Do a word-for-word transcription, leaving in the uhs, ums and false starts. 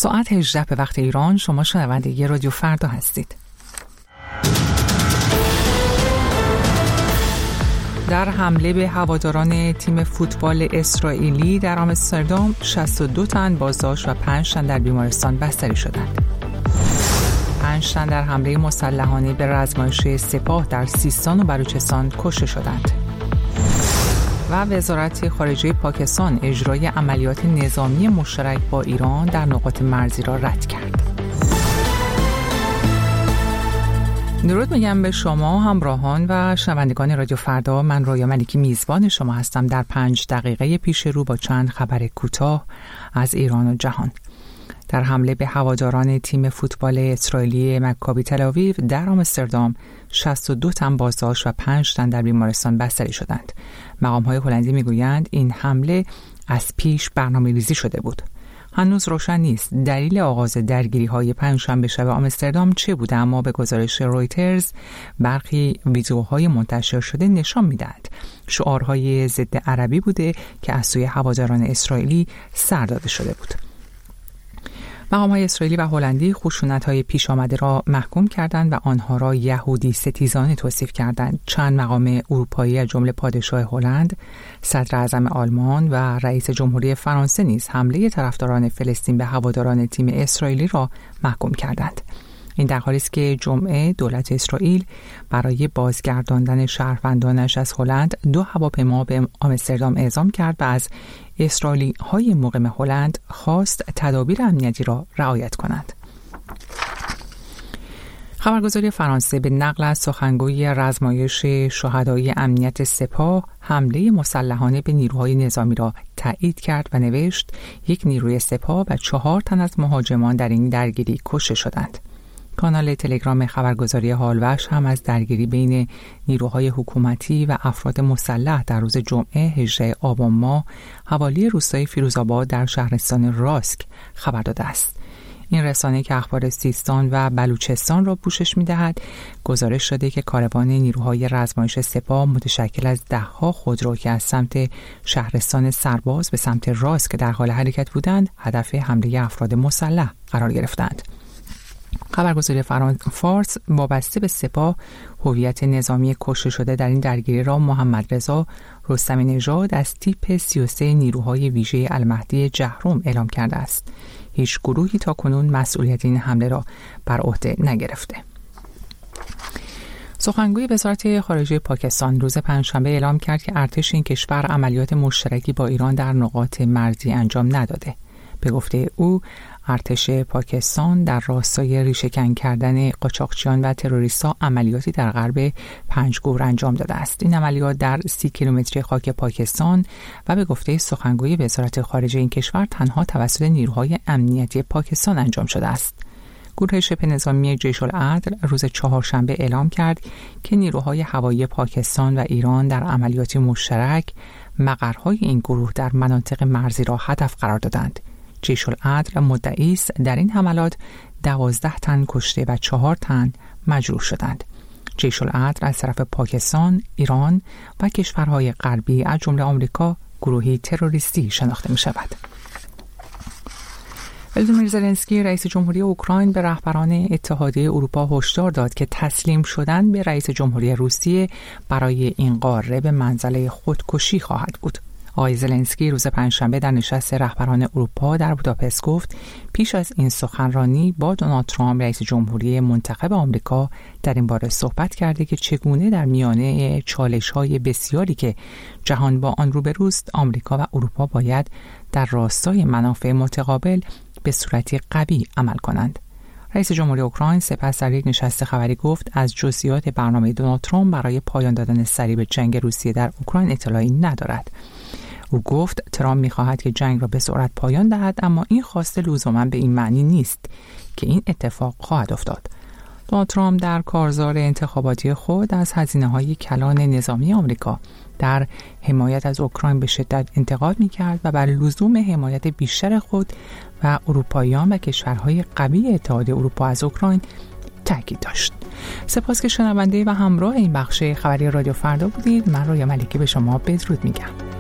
ساعت هجده به وقت ایران. شما شنونده رادیو فردا هستید. در حمله به هواداران تیم فوتبال اسرائیلی در آمستردام شصت و دو تن بازداشت و پنج تن در بیمارستان بستری شدند. پنج تن در حمله مسلحانه به رزمایش سپاه در سیستان و بلوچستان کشته شدند. و وزارت خارجه پاکستان اجرای عملیات نظامی مشترک با ایران در نقاط مرزی را رد کرد. درود میگم به شما همراهان و شنوندگان رادیو فردا. من رویا ملیکی میزبان شما هستم در پنج دقیقه پیش رو با چند خبر کوتاه از ایران و جهان. در حمله به هواداران تیم فوتبال اسرائیلی مکابی تل‌آویو در آمستردام شصت و دو تن بازداشت و پنج تن در بیمارستان بستری شدند. مقام‌های هلندی میگویند این حمله از پیش برنامه‌ریزی شده بود. هنوز روشن نیست دلیل آغاز درگیری‌های پنجشنبه شب آمستردام چه بوده، اما به گزارش رویترز برخی ویدیوهای منتشر شده نشان می‌دهد شعارهای ضد عربی بوده که از سوی هواداران اسرائیلی سر داده شده بود. مقام‌های اسرائیلی و هلندی خشونت‌های پیش آمده را محکوم کردند و آنها را یهودی ستیزانه توصیف کردند. چند مقام اروپایی از جمله پادشاه هلند، صدر اعظم آلمان و رئیس جمهوری فرانسه نیز حمله طرفداران فلسطین به هواداران تیم اسرائیلی را محکوم کردند. این در حالی است که جمعه دولت اسرائیل برای بازگرداندن شهروندانش از هلند دو هواپیما به آمستردام اعزام کرد و از اسرائیلی های مقیم هلند خواست تدابیر امنیتی را رعایت کنند. خبرگزاری فرانسه به نقل از سخنگوی رزمایش شهدای امنیت سپاه حمله مسلحانه به نیروهای نظامی را تایید کرد و نوشت یک نیروی سپاه و چهار تن از مهاجمان در این درگیری کشته شدند. کانال تلگرام خبرگزاری هالوش هم از درگیری بین نیروهای حکومتی و افراد مسلح در روز جمعه هجدهم آبان ماه حوالی روستای فیروزآباد در شهرستان راسک خبر داده است. این رسانه که اخبار سیستان و بلوچستان را پوشش می‌دهد گزارش داده که کاروان نیروهای رزمایش سپاه متشکل از ده‌ها خودرو که از سمت شهرستان سرباز به سمت راسک در حال حرکت بودند هدف حمله افراد مسلح قرار گرفتند. خبرگزاری فارس وابسته به سپاه هویت نظامی کشته شده در این درگیری را محمد رضا رستمی نژاد از تیپ سی و سه نیروهای ویژه المهدی جهرم اعلام کرده است. هیچ گروهی تا کنون مسئولیت این حمله را بر عهده نگرفته. سخنگوی وزارت خارجه پاکستان روز پنجشنبه اعلام کرد که ارتش این کشور عملیات مشترکی با ایران در نقاط مرزی انجام نداده. به گفته او ارتش پاکستان در راستای ریشه‌کن کردن قاچاقچیان و تروریست‌ها عملیاتی در غرب پنجگور انجام داده است. این عملیات در سی کیلومتری خاک پاکستان و به گفته سخنگوی وزارت خارجه این کشور تنها توسط نیروهای امنیتی پاکستان انجام شده است. گروه شبه نظامی جیش العدل روز چهارشنبه اعلام کرد که نیروهای هوایی پاکستان و ایران در عملیاتی مشترک مقرهای این گروه در مناطق مرزی را هدف قرار دادند. جیش العدل مدعی است در این حملات دوازده تن کشته و چهار تن مجروح شدند. جیش العدل از طرف پاکستان، ایران و کشورهای غربی از جمله آمریکا گروهی تروریستی شناخته می شود. ولادیمیر زلنسکی رئیس جمهوری اوکراین به رهبران اتحادیه اروپا هشدار داد که تسلیم شدن به رئیس جمهوری روسیه برای این قاره به منزله خودکشی خواهد بود. آقای زلنسکی روز پنجشنبه در نشست رهبران اروپا در بوداپست گفت پیش از این سخنرانی با دونالد ترامپ رئیس جمهوری منتخب آمریکا در این باره صحبت کرده که چگونه در میانه چالش‌های بسیاری که جهان با آن روبروست آمریکا و اروپا باید در راستای منافع متقابل به صورتی قوی عمل کنند. رئیس جمهوری اوکراین سپس در یک نشست خبری گفت از جزئیات برنامه دونالد ترامپ برای پایان دادن سریع به جنگ روسیه در اوکراین اطلاعی ندارد. او گفت ترامپ می‌خواهد که جنگ را به سرعت پایان دهد، اما این خواسته لزوما به این معنی نیست که این اتفاق خواهد افتاد. دونالد ترامپ در کارزار انتخاباتی خود از هزینه‌های کلان نظامی آمریکا در حمایت از اوکراین به شدت انتقاد می‌کرد و بر لزوم حمایت بیشتر خود و اروپاییان و کشورهای قوی اتحادیه اروپا از اوکراین تاکید داشت. سپاس که شنونده و همراه این بخش خبری رادیو فردا بودید. من رویا ملیکی به شما بدرود میگم.